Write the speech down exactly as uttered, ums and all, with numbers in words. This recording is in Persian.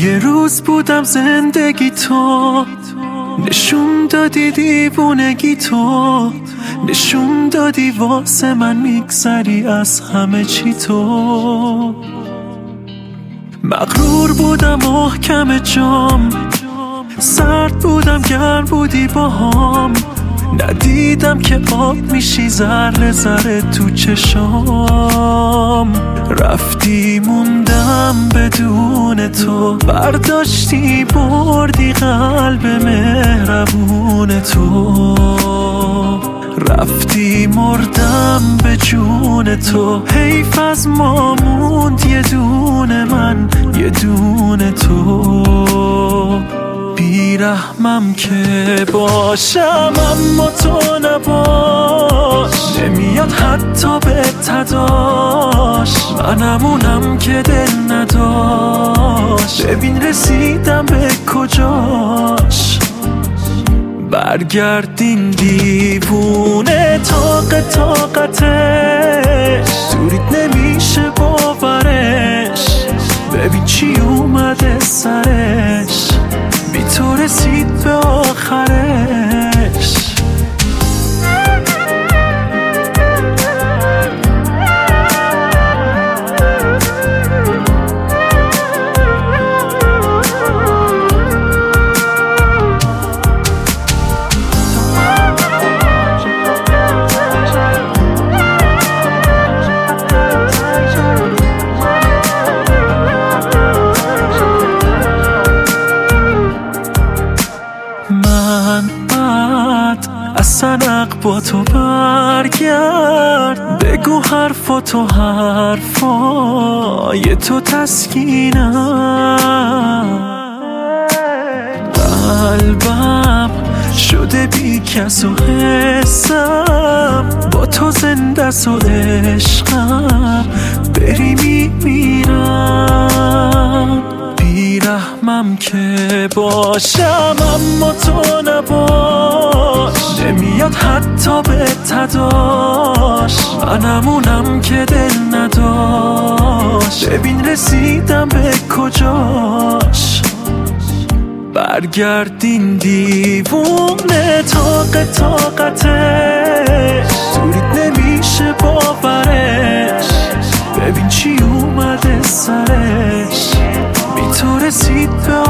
یه روز بودم زندگی تو، نشون دادی دیوونگی تو، نشون دادی واسه من میگذری از همه چی تو. مغرور بودم محکم جام، سرد بودم گرم بودی باهام، ندیدم که آب میشی ذره ذره تو چشام. رفتی موندم بدون تو، برداشتی بردی قلب مهربون تو. رفتی مردم به جون تو، حیف از ما موند یه دونه من یه دونه تو. بیرحمم که باشم اما تو نباش، نمیاد حتی به تداش، منمونم که دل نداشت. ببین رسیدم به کجاش، برگردین دیوونه طاق طاقتش، دوریت نمیشه باورش. ببین چی اومده سرش، بی تو رسید به آخرش. من بعد اصلا با تو برگرد، بگو حرفاتو حرفای تو تسکینم. قلبم شده بی کس و حسم، با تو زنده س و عشقم، بری میمیرم. بیرحمم که باشم اما تو نباش، نمیاد حتی به تداش، منمونم که دل نداشت. ببین رسیدم به کجاش، برگردین دیوونه طاق طاقتش، دوریت نمیشه باورش. ببین چی اومده سرش، بی تو رسید به